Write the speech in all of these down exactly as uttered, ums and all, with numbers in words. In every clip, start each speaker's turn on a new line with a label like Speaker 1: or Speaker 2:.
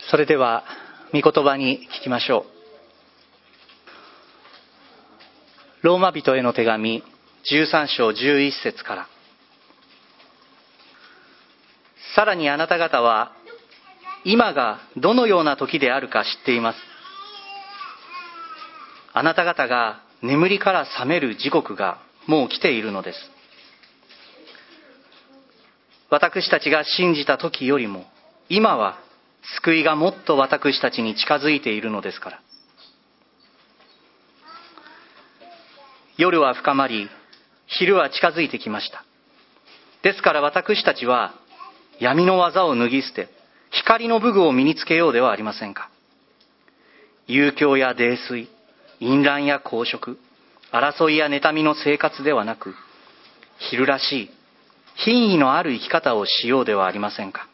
Speaker 1: それでは御言葉に聞きましょう。ローマ人への手紙じゅうさん章じゅういっ節から。さらにあなた方は今がどのような時であるか知っています。あなた方が眠りから覚める時刻がもう来ているのです。私たちが信じた時よりも今は救いがもっと私たちに近づいているのですから。夜は深まり、昼は近づいてきました。ですから私たちは闇の技を脱ぎ捨て、光の武具を身につけようではありませんか。遊興や泥酔、淫乱や公職、争いや妬みの生活ではなく、昼らしい品位のある生き方をしようではありませんか。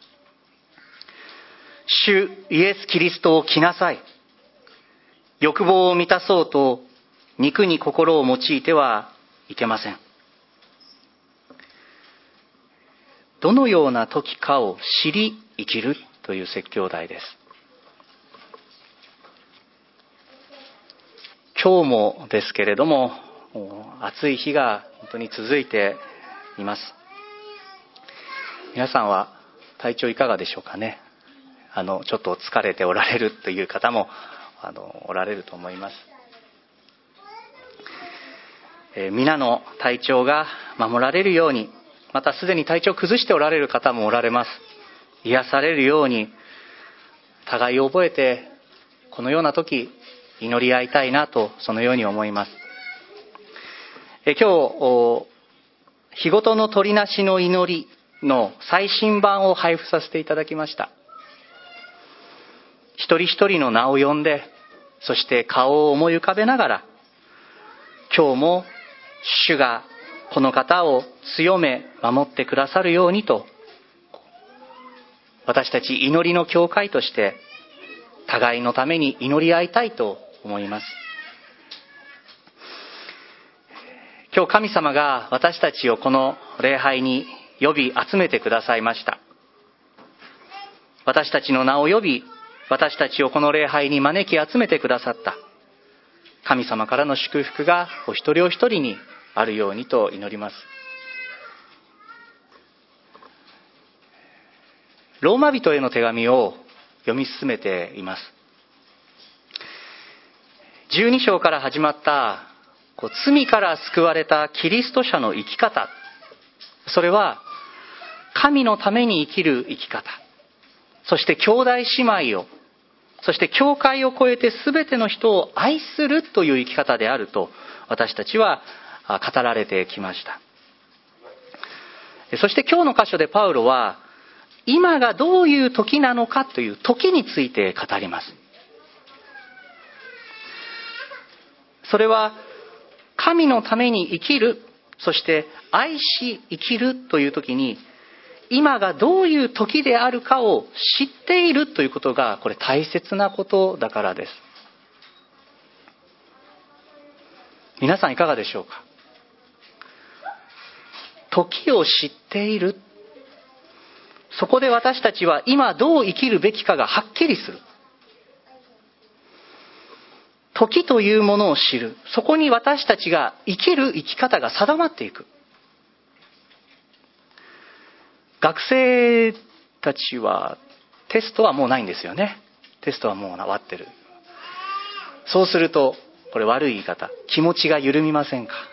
Speaker 1: 主イエス・キリストを着なさい。欲望を満たそうと肉に心を用いてはいけません。どのような時かを知り生きるという説教題です。今日もですけれども、暑い日が本当に続いています。皆さんは体調いかがでしょうかね。あのちょっと疲れておられるという方もあのおられると思います。えー、皆の体調が守られるように、またすでに体調を崩しておられる方もおられます。癒されるように互いを覚えて、このような時祈り合いたいなと、そのように思います。え今日日ごとの取りなしの祈りの最新版を配布させていただきました。一人一人の名を呼んで、そして顔を思い浮かべながら、今日も主がこの方を強め守ってくださるようにと、私たち祈りの教会として互いのために祈り合いたいと思います。今日神様が私たちをこの礼拝に呼び集めてくださいました。私たちの名を呼び、私たちをこの礼拝に招き集めてくださった神様からの祝福がお一人お一人にあるようにと祈ります。ローマ人への手紙を読み進めています。じゅうに章から始まったこう罪から救われたキリスト者の生き方、それは神のために生きる生き方、そして兄弟姉妹を、そして教会を超えて全ての人を愛するという生き方であると私たちは語られてきました。そして今日の箇所でパウロは今がどういう時なのかという時について語ります。それは神のために生きる、そして愛し生きるという時に今がどういう時であるかを知っているということが、これ大切なことだからです。皆さんいかがでしょうか。時を知っている、そこで私たちは今どう生きるべきかがはっきりする。時というものを知る、そこに私たちが生きる生き方が定まっていく。学生たちはテストはもうないんですよね。テストはもう終わってる。そうすると、これ悪い言い方、気持ちが緩みませんか。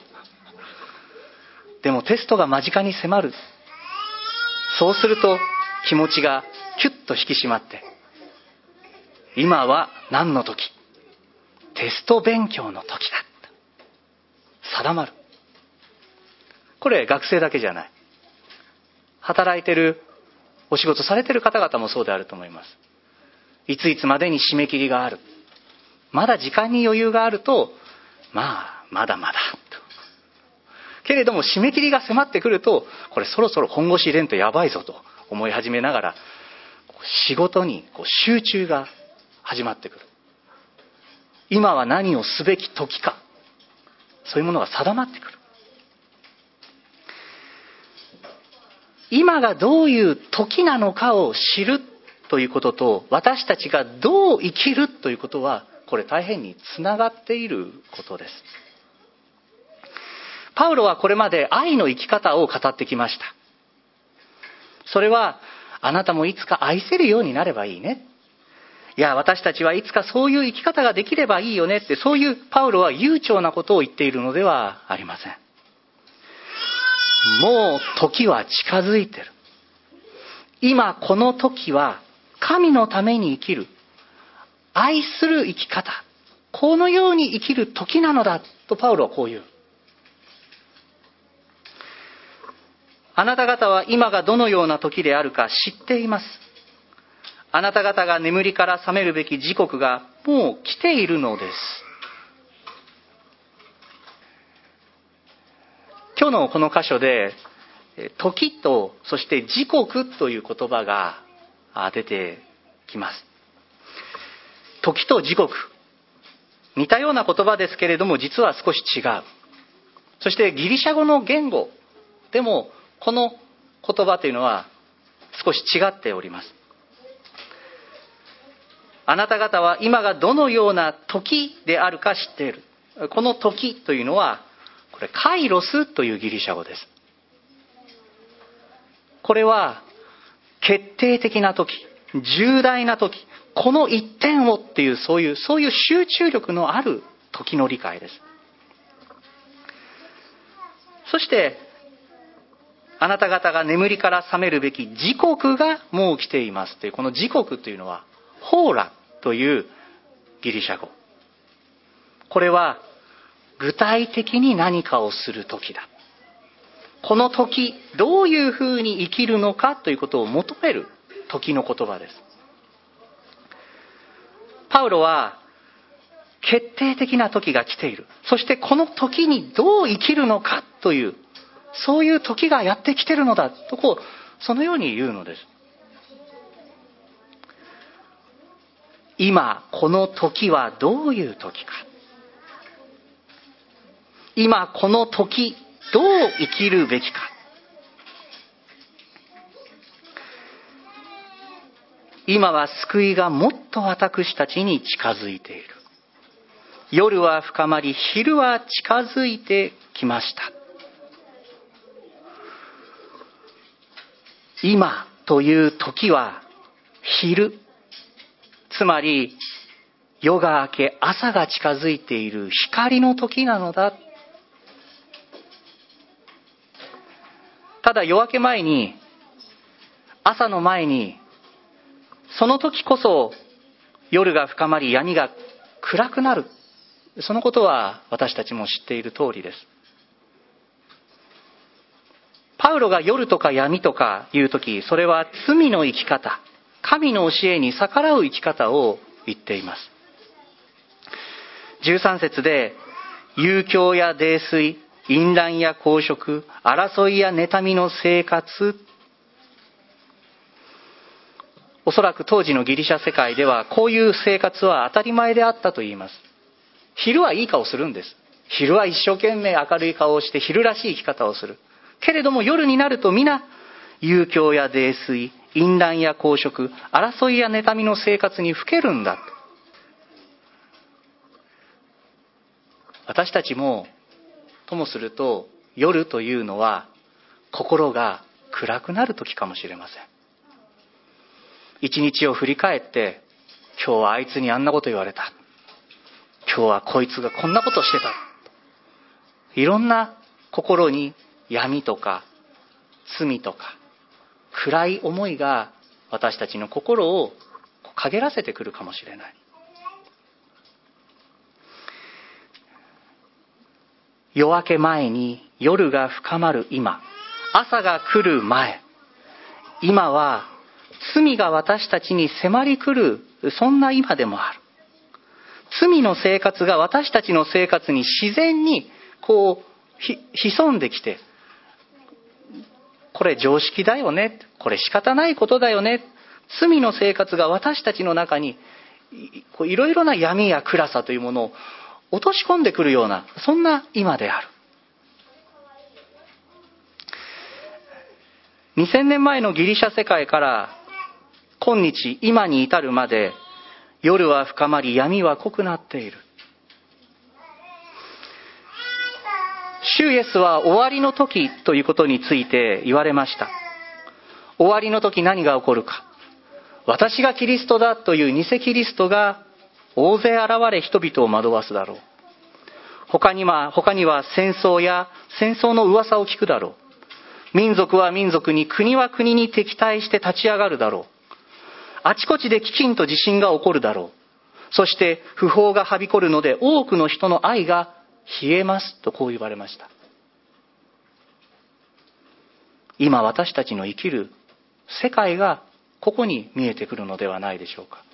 Speaker 1: でもテストが間近に迫る。そうすると気持ちがキュッと引き締まって、今は何の時、テスト勉強の時だ、定まる。これ学生だけじゃない。働いてる、お仕事されてる方々もそうであると思います。いついつまでに締め切りがある。まだ時間に余裕があると、まあ、まだまだと。けれども締め切りが迫ってくると、これそろそろ本腰入れんとやばいぞと思い始めながら、仕事にこう集中が始まってくる。今は何をすべき時か。そういうものが定まってくる。今がどういう時なのかを知るということと私たちがどう生きるということは、これ大変につながっていることです。パウロはこれまで愛の生き方を語ってきました。それは、あなたもいつか愛せるようになればいいね。いや、私たちはいつかそういう生き方ができればいいよねって、そういうパウロは悠長なことを言っているのではありません。もう時は近づいてる。今この時は神のために生きる、愛する生き方、このように生きる時なのだとパウロはこう言う。あなた方は今がどのような時であるか知っています。あなた方が眠りから覚めるべき時刻がもう来ているのです。今日のこの箇所で時とそして時刻という言葉が出てきます。時と時刻、似たような言葉ですけれども実は少し違う。そしてギリシャ語の言語でもこの言葉というのは少し違っております。あなた方は今がどのような時であるか知っている。この時というのはこれカイロスというギリシャ語です。これは決定的な時、重大な時、この一点をっていうそういうそういう集中力のある時の理解です。そしてあなた方が眠りから覚めるべき時刻がもう来ていますというこの時刻というのはホーラというギリシャ語。これは具体的に何かをする時だ。この時どういうふうに生きるのかということを求める時の言葉です。パウロは決定的な時が来ている。そしてこの時にどう生きるのかというそういう時がやってきているのだとこうそのように言うのです。今この時はどういう時か。今この時どう生きるべきか。今は救いがもっと私たちに近づいている。夜は深まり、昼は近づいてきました。今という時は昼、つまり夜が明け朝が近づいている光の時なのだ。ただ夜明け前に、朝の前に、その時こそ夜が深まり闇が暗くなる。そのことは私たちも知っている通りです。パウロが夜とか闇とかいうとき、それは罪の生き方、神の教えに逆らう生き方を言っています。じゅうさん節で、遊興や泥酔、淫乱や公職、争いや妬みの生活。おそらく当時のギリシャ世界では、こういう生活は当たり前であったと言います。昼はいい顔するんです。昼は一生懸命明るい顔をして昼らしい生き方をする。けれども夜になると皆遊興や泥酔、淫乱や公職、争いや妬みの生活にふけるんだと。私たちもともすると夜というのは心が暗くなる時かもしれません。一日を振り返って今日はあいつにあんなこと言われた。今日はこいつがこんなことしてた。いろんな心に闇とか罪とか暗い思いが私たちの心を陰らせてくるかもしれない。夜明け前に夜が深まる今、朝が来る前、今は罪が私たちに迫り来る、そんな今でもある。罪の生活が私たちの生活に自然にこうひ潜んできて、これ常識だよね、これ仕方ないことだよね、罪の生活が私たちの中にいろいろな闇や暗さというものを落とし込んでくるような、そんな今である。にせんねんまえのギリシャ世界から今日今に至るまで、夜は深まり闇は濃くなっている。主イエスは終わりの時ということについて言われました。終わりの時何が起こるか。私がキリストだという偽キリストが大勢現れ人々を惑わすだろう。他には、他には戦争や戦争の噂を聞くだろう。民族は民族に、国は国に敵対して立ち上がるだろう。あちこちで飢饉と地震が起こるだろう。そして不法がはびこるので多くの人の愛が冷えますとこう言われました。今私たちの生きる世界がここに見えてくるのではないでしょうか。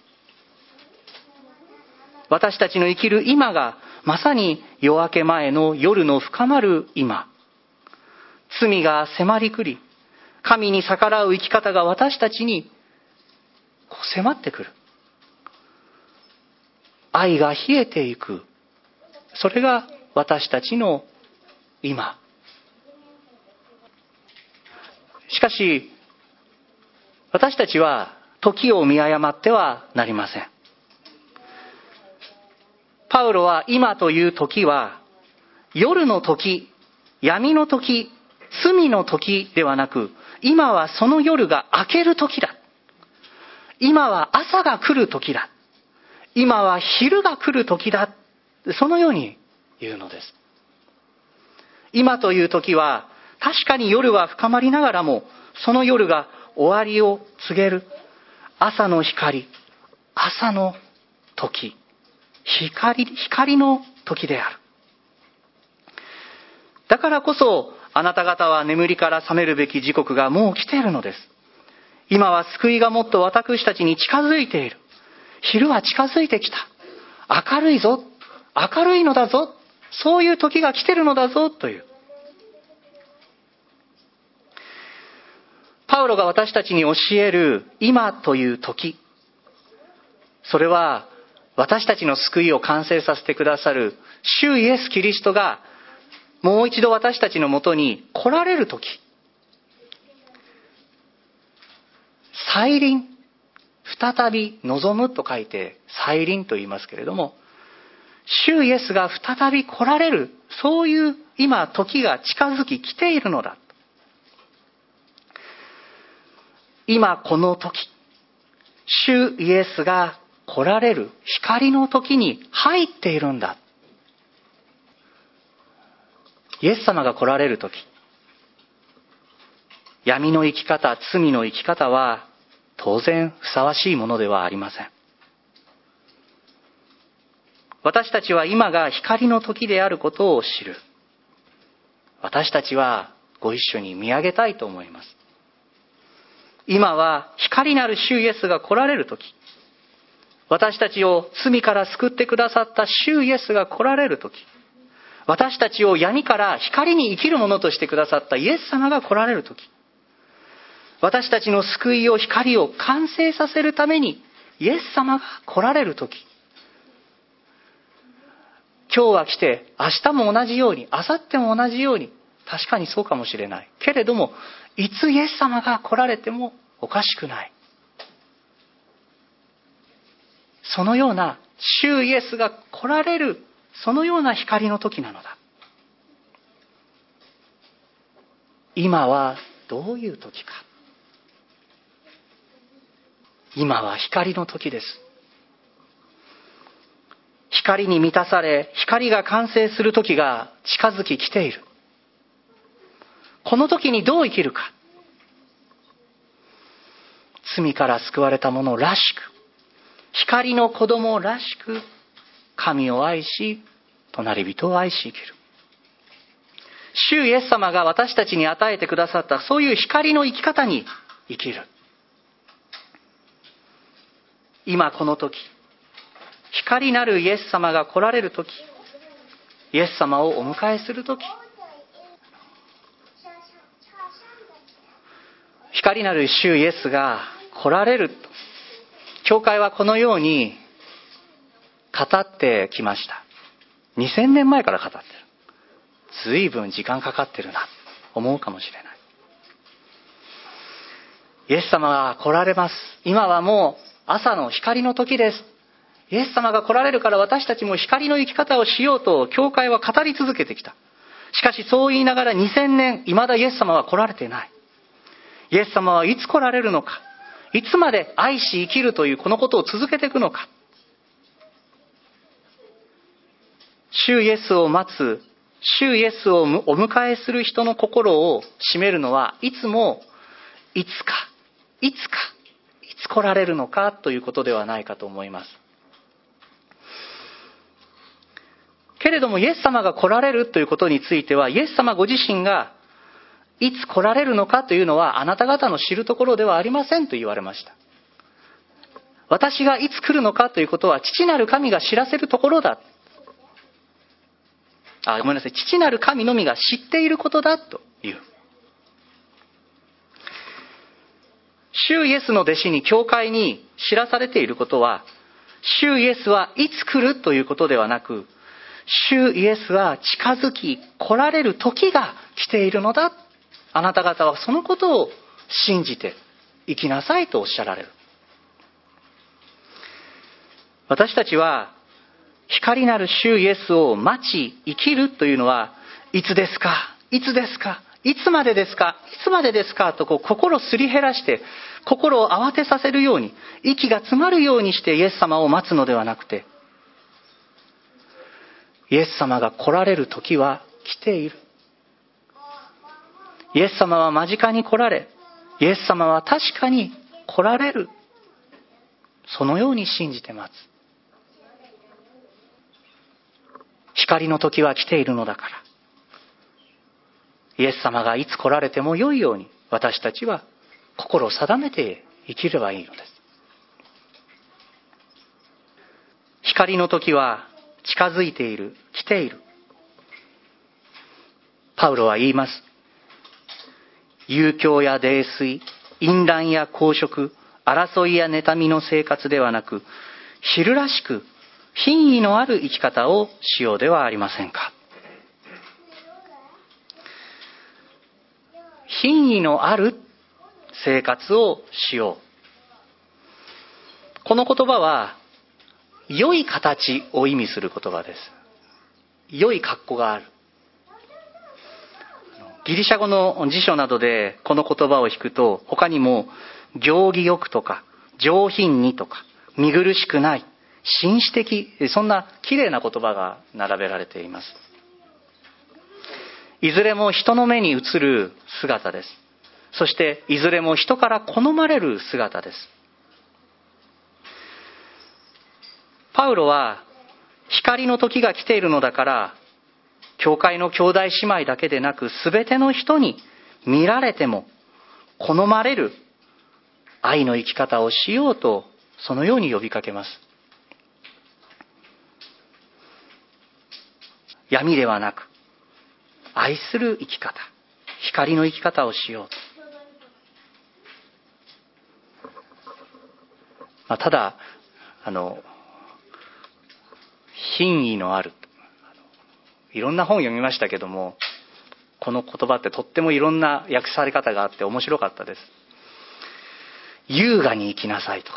Speaker 1: 私たちの生きる今がまさに夜明け前の夜の深まる今。罪が迫り来り、神に逆らう生き方が私たちにこう迫ってくる。愛が冷えていく。それが私たちの今。しかし、私たちは時を見誤ってはなりません。パウロは今という時は、夜の時、闇の時、罪の時ではなく、今はその夜が明ける時だ。今は朝が来る時だ。今は昼が来る時だ。そのように言うのです。今という時は、確かに夜は深まりながらも、その夜が終わりを告げる朝の光、朝の時、光、光の時である。だからこそ、あなた方は眠りから覚めるべき時刻がもう来ているのです。今は救いがもっと私たちに近づいている。昼は近づいてきた。明るいぞ。明るいのだぞ。そういう時が来ているのだぞという。パウロが私たちに教える今という時。それは私たちの救いを完成させてくださる主イエス・キリストがもう一度私たちのもとに来られる時。再臨。再び望むと書いて再臨と言いますけれども、主イエスが再び来られる、そういう今時が近づき来ているのだ。今この時、主イエスが来られる光の時に入っているんだ。イエス様が来られる時、闇の生き方、罪の生き方は当然ふさわしいものではありません。私たちは今が光の時であることを知る。私たちはご一緒に見上げたいと思います。今は光なる主イエスが来られる時、私たちを罪から救ってくださった主イエスが来られる時、私たちを闇から光に生きるものとしてくださったイエス様が来られる時、私たちの救いを光を完成させるためにイエス様が来られる時、今日は来て明日も同じように、明後日も同じように、確かにそうかもしれないけれども、いつイエス様が来られてもおかしくない。そのような主イエスが来られる、そのような光の時なのだ。今はどういう時か。今は光の時です。光に満たされ、光が完成する時が近づき来ている。この時にどう生きるか。罪から救われた者らしく、光の子供らしく、神を愛し、隣人を愛し生きる。主イエス様が私たちに与えてくださったそういう光の生き方に生きる。今この時、光なるイエス様が来られる時、イエス様をお迎えする時、光なる主イエスが来られると、教会はこのように語ってきました。にせんねんまえから語ってる。随分時間かかってるな、思うかもしれない。 イエス様が来られます。今はもう朝の光の時です。イエス様が来られるから私たちも光の生き方をしようと教会は語り続けてきた。しかしそう言いながらにせんねん、未だイエス様は来られていない。イエス様はいつ来られるのか、いつまで愛し生きるというこのことを続けていくのか。主イエスを待つ、主イエスをお迎えする人の心を占めるのはいつもいつか、いつか、いつ来られるのかということではないかと思います。けれどもイエス様が来られるということについては、イエス様ご自身がいつ来られるのかというのはあなた方の知るところではありませんと言われました。私がいつ来るのかということは父なる神が知らせるところだ。あ、ごめんなさい。父なる神のみが知っていることだという。主イエスの弟子に教会に知らされていることは、主イエスはいつ来るということではなく、主イエスは近づき来られる時が来ているのだ。あなた方はそのことを信じて生きなさいとおっしゃられる。私たちは光なる主イエスを待ち生きるというのは、いつですか、いつですか、いつまでですか、いつまでですかとこう心をすり減らして、心を慌てさせるように、息が詰まるようにしてイエス様を待つのではなくて、イエス様が来られる時は来ている。イエス様は間近に来られ、イエス様は確かに来られる。そのように信じて待つ。光の時は来ているのだから、イエス様がいつ来られても良いように、私たちは心を定めて生きればいいのです。光の時は近づいている、来ている。パウロは言います。遊興や泥酔、淫乱や公職、争いや妬みの生活ではなく、昼らしく品位のある生き方をしようではありませんか。品位のある生活をしよう。この言葉は良い形を意味する言葉です。良い格好がある。ギリシャ語の辞書などでこの言葉を引くと、他にも行儀よくとか上品にとか見苦しくない、紳士的、そんな綺麗な言葉が並べられています。いずれも人の目に映る姿です。そしていずれも人から好まれる姿です。パウロは光の時が来ているのだから、教会の兄弟姉妹だけでなく全ての人に見られても好まれる愛の生き方をしようと、そのように呼びかけます。闇ではなく愛する生き方、光の生き方をしようと。まあ、ただあの品位のある、いろんな本を読みましたけども、この言葉ってとってもいろんな訳され方があって面白かったです。優雅に生きなさいとか、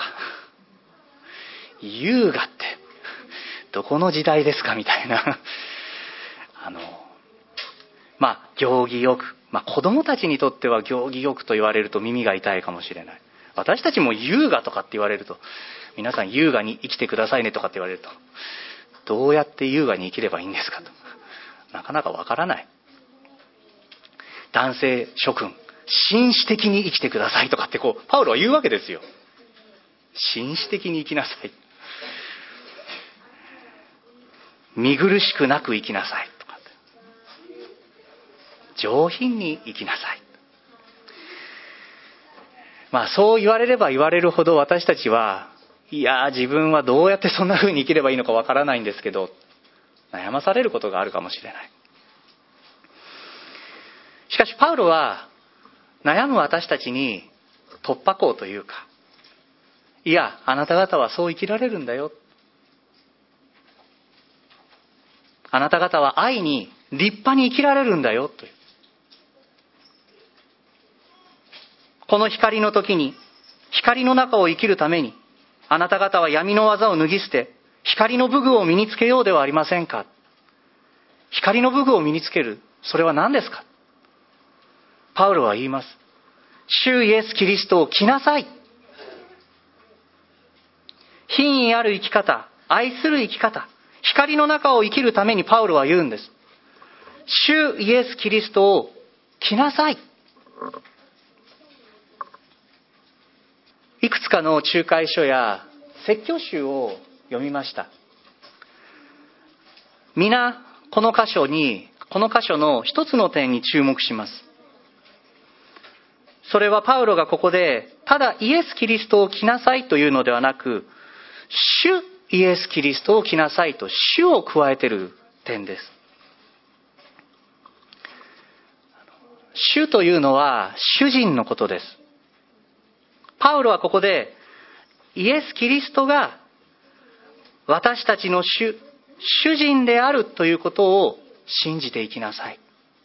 Speaker 1: 優雅ってどこの時代ですかみたいなあのまあ行儀よく、まあ子供たちにとっては行儀よくと言われると耳が痛いかもしれない。私たちも優雅とかって言われると、皆さん優雅に生きてくださいねとかって言われると、どうやって優雅に生きればいいんですかと、なかなかわからない。男性諸君、紳士的に生きてくださいとかってこうパウロは言うわけですよ。紳士的に生きなさい、見苦しくなく生きなさいとか、上品に生きなさい。まあそう言われれば言われるほど、私たちはいや自分はどうやってそんな風に生きればいいのかわからないんですけど、悩まされることがあるかもしれない。しかしパウロは悩む私たちに突破口というか、いやあなた方はそう生きられるんだよ、あなた方は愛に立派に生きられるんだよという、 この光の時に、光の中を生きるために、あなた方は闇の技を脱ぎ捨て、光の武具を身につけようではありませんか。光の武具を身につける、それは何ですか。パウロは言います。主イエス・キリストを着なさい。品位ある生き方、愛する生き方、光の中を生きるためにパウロは言うんです。主イエス・キリストを着なさい。いくつかの仲介書や説教集を読みました。皆この箇所に、この箇所の一つの点に注目します。それはパウロがここでただイエス・キリストを着なさいというのではなく、主イエス・キリストを着なさいと主を加えている点です。主というのは主人のことです。パウロはここでイエス・キリストが私たちの主、主人であるということを信じていきなさい。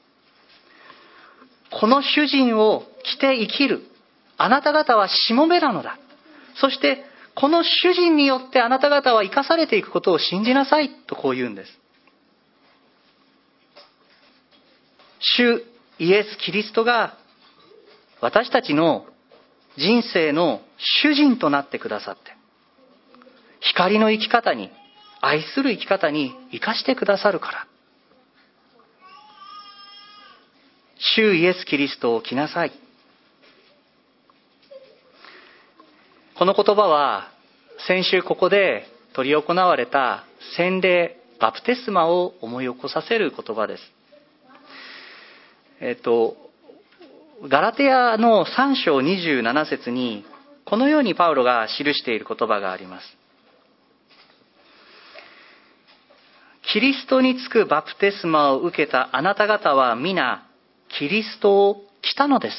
Speaker 1: この主人を着て生きるあなた方はしもべなのだ。そしてこの主人によってあなた方は生かされていくことを信じなさいとこう言うんです。主イエス・キリストが私たちの人生の主人となってくださって、光の生き方に、愛する生き方に生かしてくださるから。主イエス・キリストを着なさい。この言葉は先週ここで執り行われた洗礼、バプテスマを思い起こさせる言葉です。えっと、ガラテヤのさん章にじゅうなな節にこのようにパウロが記している言葉があります。キリストにつくバプテスマを受けたあなた方は皆キリストを着たのです。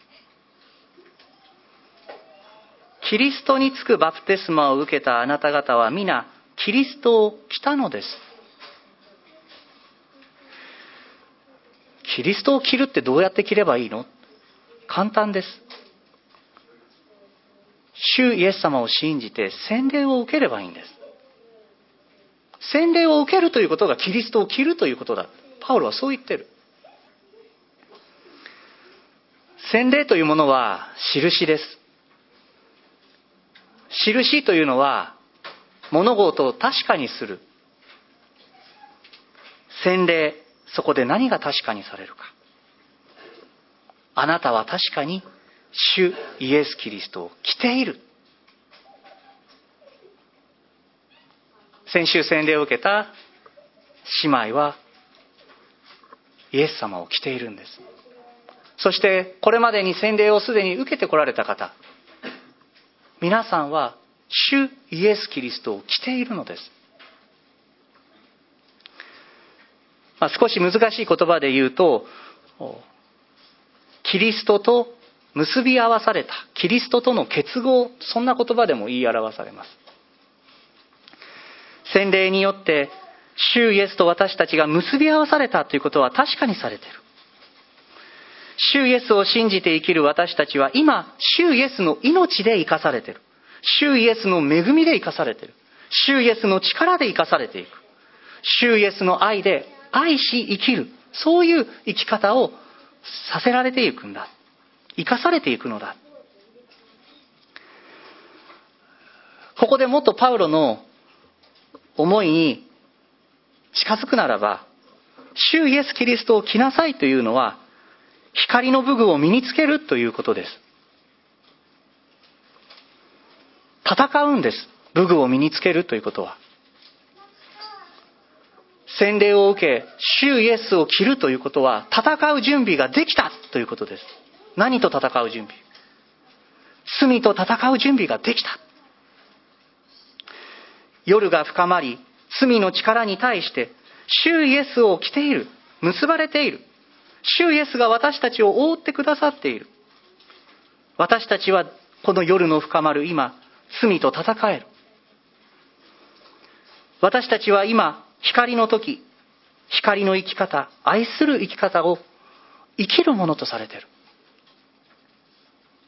Speaker 1: キリストにつくバプテスマを受けたあなた方は皆キリストを着たのです。キリストを着るってどうやって着ればいいの？簡単です。主イエス様を信じて洗礼を受ければいいんです。洗礼を受けるということがキリストを着るということだ。パウロはそう言ってる。洗礼というものは印です。印というのは物事を確かにする。洗礼、そこで何が確かにされるか。あなたは確かに主イエス・キリストを着ている。先週洗礼を受けた姉妹はイエス様を着ているんです。そしてこれまでに洗礼をすでに受けてこられた方、皆さんは主イエス・キリストを着ているのです。まあ、少し難しい言葉で言うと、キリストと結び合わされた、キリストとの結合、そんな言葉でも言い表されます。洗礼によって主イエスと私たちが結び合わされたということは確かにされている。主イエスを信じて生きる私たちは今、主イエスの命で生かされている。主イエスの恵みで生かされている。主イエスの力で生かされていく。主イエスの愛で愛し生きる。そういう生き方をさせられていくんだ。生かされていくのだ。ここでもっとパウロの思いに近づくならば、主イエス・キリストを着なさいというのは光の武具を身につけるということです。戦うんです。武具を身につけるということは。洗礼を受け、主イエスを着るということは、戦う準備ができたということです。何と戦う準備？罪と戦う準備ができた。夜が深まり、罪の力に対して、主イエスを着ている。結ばれている。主イエスが私たちを覆ってくださっている。私たちはこの夜の深まる今、罪と戦える。私たちは今、光の時、光の生き方、愛する生き方を生きるものとされている。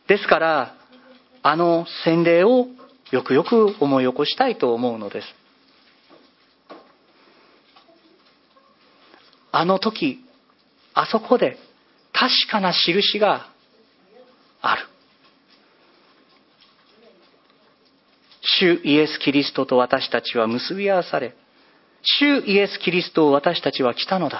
Speaker 1: ですから、あの洗礼をよくよく思い起こしたいと思うのです。あの時、あそこで確かな印がある。主イエス・キリストと私たちは結び合わされ、主イエス・キリストを私たちは来たのだ。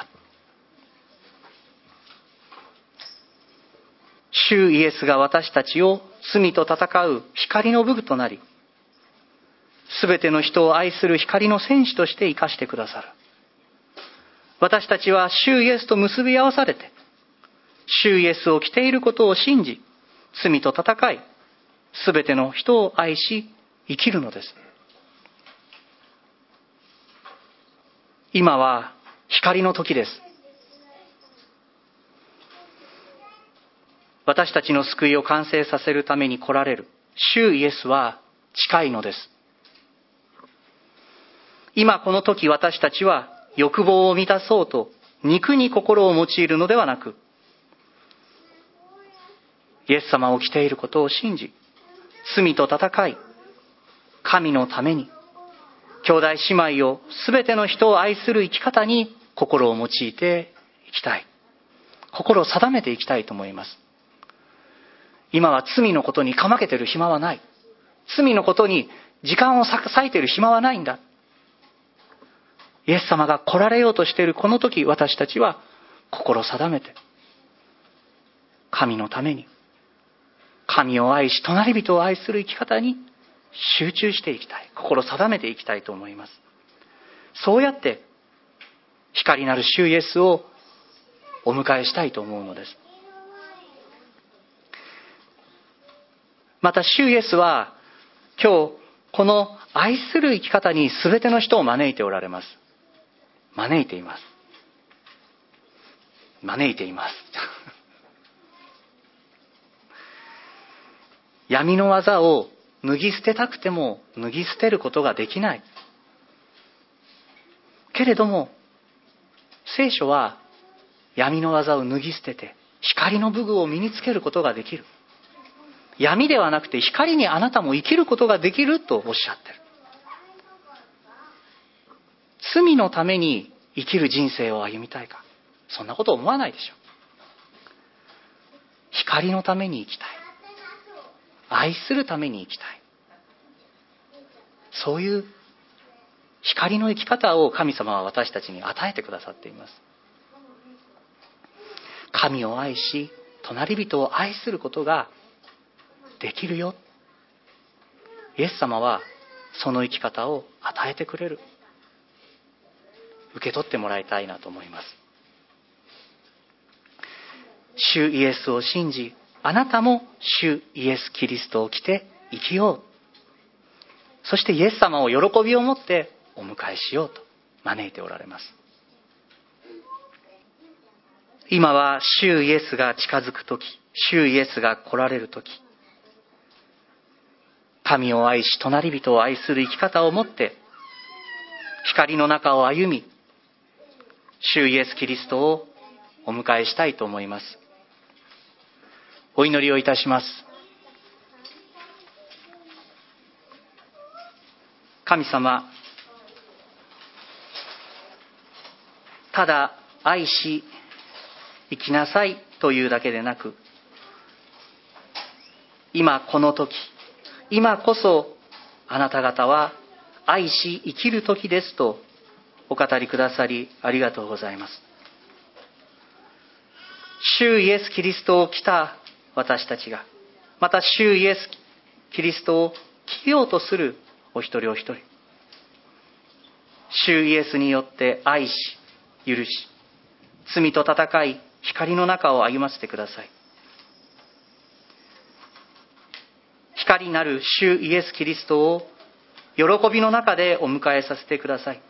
Speaker 1: 主イエスが私たちを罪と戦う光の武具となり、すべての人を愛する光の戦士として生かしてくださる。私たちは主イエスと結び合わされて、主イエスを着ていることを信じ、罪と戦い、すべての人を愛し、生きるのです。今は光の時です。私たちの救いを完成させるために来られる主イエスは近いのです。今この時、私たちは欲望を満たそうと肉に心を用いるのではなく、イエス様を着ていることを信じ、罪と戦い、神のために、兄弟姉妹をすべての人を愛する生き方に心を用いていきたい。心を定めていきたいと思います。今は罪のことにかまけてる暇はない。罪のことに時間を割いている暇はないんだ。イエス様が来られようとしているこの時、私たちは心を定めて、神のために、神を愛し、隣人を愛する生き方に集中していきたい。心を定めていきたいと思います。そうやって、光なる主イエスをお迎えしたいと思うのです。また主イエスは、今日、この愛する生き方に全ての人を招いておられます。招いています。招いています。闇の技を脱ぎ捨てたくても脱ぎ捨てることができない。けれども、聖書は闇の技を脱ぎ捨てて光の武具を身につけることができる。闇ではなくて光にあなたも生きることができるとおっしゃってる。罪のために生きる人生を歩みたいか。そんなこと思わないでしょ。光のために生きたい。愛するために生きたい。そういう光の生き方を神様は私たちに与えてくださっています。神を愛し、隣人を愛することができるよ。イエス様はその生き方を与えてくれる。受け取ってもらいたいなと思います。主イエスを信じ、あなたも主イエス・キリストを着て生きよう。そしてイエス様を喜びを持ってお迎えしようと招いておられます。今は主イエスが近づくとき、主イエスが来られるとき、神を愛し、隣人を愛する生き方を持って、光の中を歩み、主イエス・キリストをお迎えしたいと思います。お祈りをいたします。神様、ただ愛し生きなさいというだけでなく、今この時、今こそあなた方は愛し生きる時ですとお語りくださりありがとうございます。主イエス・キリストを着た私たちが、また主イエス・キリストを着ようとするお一人お一人、主イエスによって愛し許し、罪と戦い光の中を歩ませてください。光なる主イエス・キリストを喜びの中でお迎えさせてください。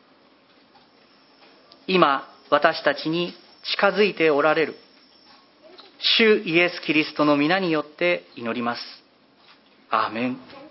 Speaker 1: 今私たちに近づいておられる主イエス・キリストの皆によって祈ります。アーメン。